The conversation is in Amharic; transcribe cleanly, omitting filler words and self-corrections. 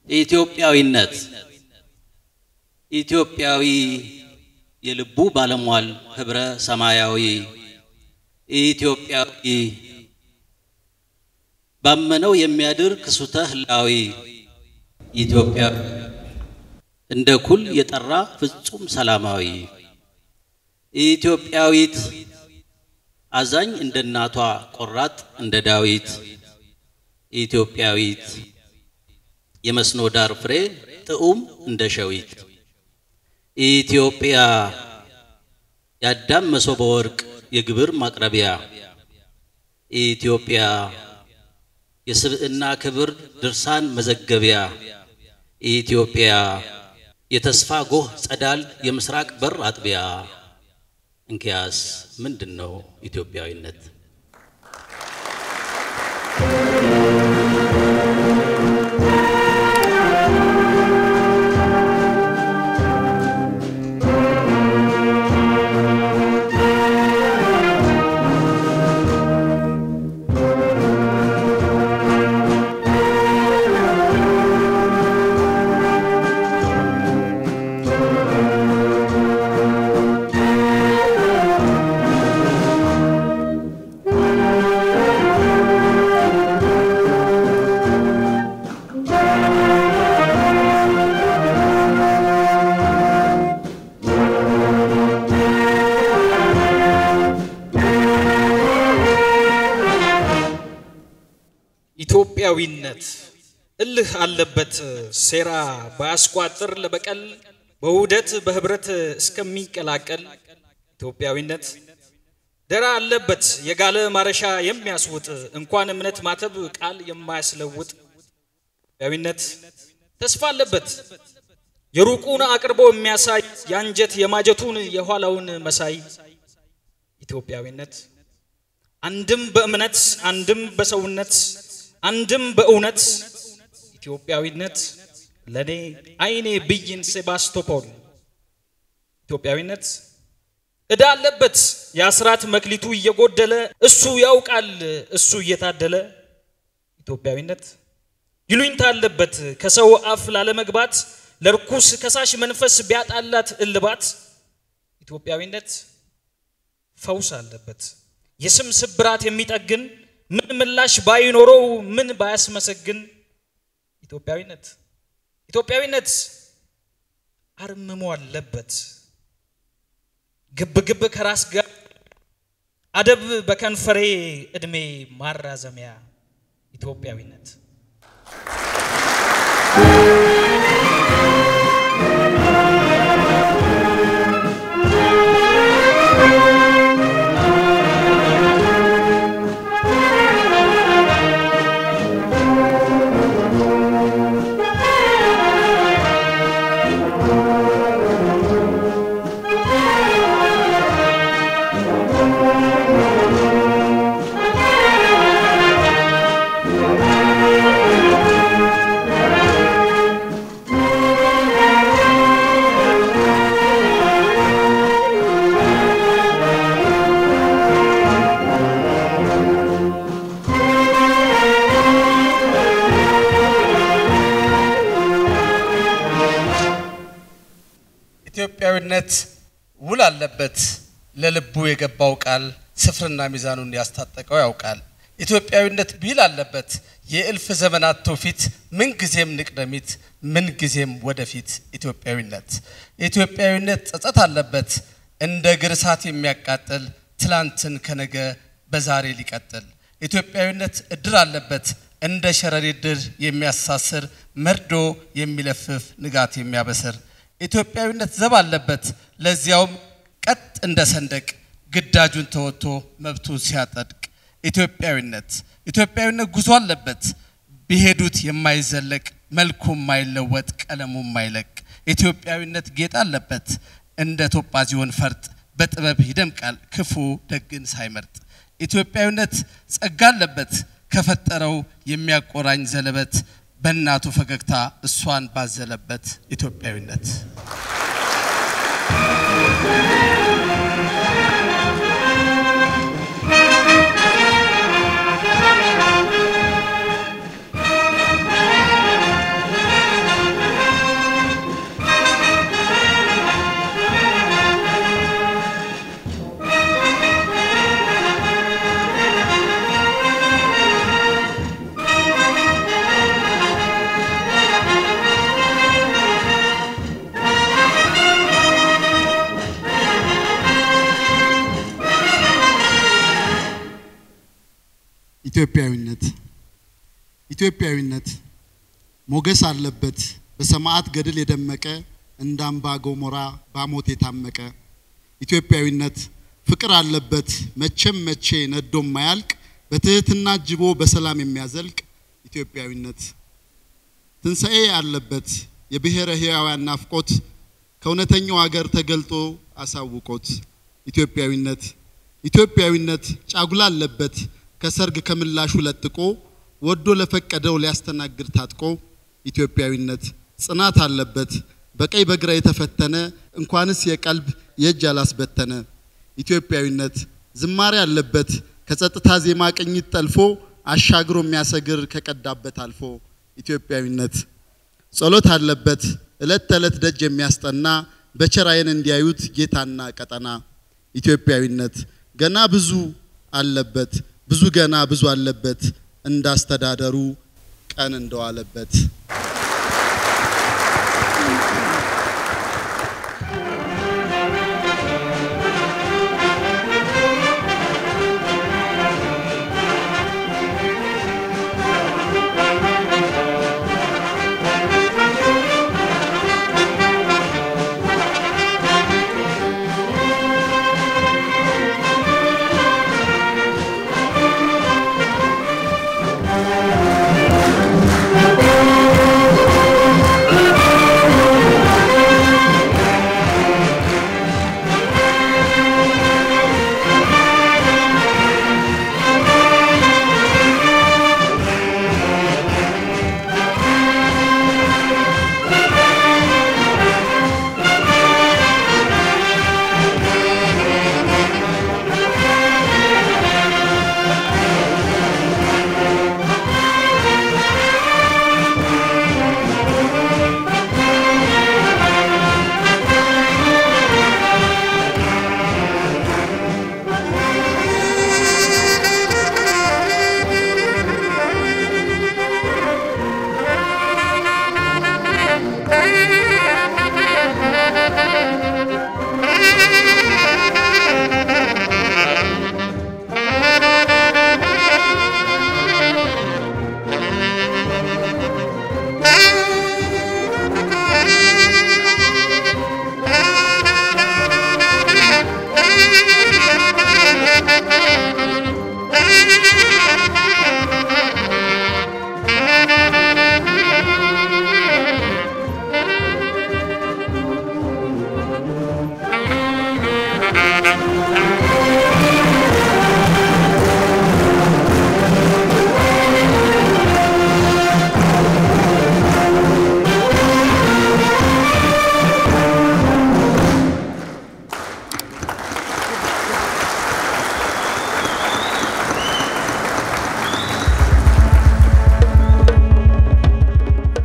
ኢትዮጵያዊነት ኢትዮጵያዊ የልቡ ባለሟል ህብረ ሰማያዊ ኢትዮጵያዊ ባመነው የሚያድር ክሱተ ህላዊ ኢትዮጵያ እንደ ኩል የጠራ ፍጹም ሰላማዊ ኢትዮጵያዊት አዛኝ እንደ እናቷ ቆራጥ እንደ ዳዊት ኢትዮጵያዊት የመስኖ ዳር ፍሬ ጥኡም እንደ ሸዊት ኢትዮጵያ ያዳም መሶበ ወርቅ የግብር ማቅረቢያ ኢትዮጵያ የስብዕና ክብር ድርሳን መዘገቢያ ኢትዮጵያ የተስፋ ጎህ ጸዳል የምስራቅ በር አጥቢያ እንኪያስ ምንድነው ኢትዮጵያዊነት? ኢትዮጵያዊነት እልህ አለበት ሴራ ባስቋጥር ለበቀል በውደት በህብረት እስከሚቀላቀል ኢትዮጵያዊነት ደራ አለበት የጋለ ማረሻ የሚያስውጥ እንኳን እምነት ማተብ ቃል የማያስለውጥ ኢትዮጵያዊነት ተስፋ አለበት የሩቁን አቅርቦ የሚያሳይ ያንጀት የማጀቱን የኋላውን መሳይ ኢትዮጵያዊነት አንድም በእምነት አንድም በሰውነት አንድም በእውነት ኢትዮጵያዊነት ለኔ አይኔ ብይን ሴባስቶፖል ኢትዮጵያዊነት እዳ አለበት ያስራት መክሊቱ እየጎደለ እሱ ያውቃል እሱ እየታደለ ኢትዮጵያዊነት ይሉኝታ አለበት ከሰው አፍ ላለመግባት ለርኩስ ከሳሽ መንፈስ ቢያጣላት እልባት ኢትዮጵያዊነት ፈውስ አለበት የስም ስብራት የሚጠግን ምን ምላሽ ባይኖረው ምን ባያስመሰግን ኢትዮጵያዊነት አርምሞ አለበት ግብ ከራስ ጋር አደብ በከንፈሬ እድሜ ማራዘሚያ ኢትዮጵያዊነት ኢትዮጵያዊነት ውል አለበት ለልቡ የገባው ቃል ስፍርና ሚዛኑን ያስታጠቀው ያውቃል ኢትዮጵያዊነት ቢል አለበት የእልፍ ዘመናት ተውፊት ምን ጊዜም ንቅደሚት ምን ጊዜም ወደፊት ኢትዮጵያዊነት ጸጸት አለበት እንደ ግርሳት የሚያቃጥል ትላንትን ከነገ በዛሬ ሊቀጥል ኢትዮጵያዊነት እድር አለበት እንደ ሸረሪት ድር የሚያሳስር መርዶ የሚለፍፍ ንጋት የሚያበስር ኢትዮጵያዊነት ዘብ አለበት ለዚያውም ቀጥ እንደ ሰንደቅ ግዳጁን ተወጥቶ መብቱን ሲያጠድቅ ኢትዮጵያዊነት ጉዞ አለበት ቢሄዱት የማይዘለቅ መልኩ የማይለወጥ ቀለሙ የማይለቅ ኢትዮጵያዊነት ጌጥ አለበት እንደ ቶጳዚዮን ፈርጥ በጥበብ ይደምቃል ክፉ ደግን ሳይመርጥ ኢትዮጵያዊነት ጸጋ አለበት ከፈጠረው የሚያቆራኝ ዘለበት በእናቱ ፈገግታ እሷን ባዘለበት ኢትዮጵያዊነት ኢትዮጵያዊነት ሞገስ አለበት በሰማዕት ገድል የደመቀ እንዳምባ ጎሞራ ባሞት የታመቀ ኢትዮጵያዊነት ፍቅር አለበት መቼም መቼ ነዶም ማያልቅ በትህትና ጅቦ በሰላም የሚያዘልቅ ኢትዮጵያዊነት ትንሣኤ አለበት የብሔረ ሕያዋን ናፍቆት ከእውነተኛው ሀገር ተገልጦ አሳውቆት ኢትዮጵያዊነት ጫጉላ አለበት ከሰርግ ከምላሹ ለጥቆ ወዶ ለፈቀደው ሊያስተናግድ ታጥቆ ኢትዮጵያዊነት ጽናት አለበት በቀይ በግራ የተፈተነ እንኳንስ የቀልብ የእጅ አላስበተነ ኢትዮጵያዊነት ዝማሬ አለበት ከጸጥታ ዜማ ቅኝት ጠልፎ አሻግሮ የሚያሰግር ከቀዳበት አልፎ ኢትዮጵያዊነት ጸሎት አለበት እለት ተለት ደጅ የሚያስጠና በቸራይን እንዲያዩት ጌታና ቀጠና ኢትዮጵያዊነት ገና ብዙ አለበት ብዙ አለበት እንዳስተዳደሩ ቀን እንደዋለበት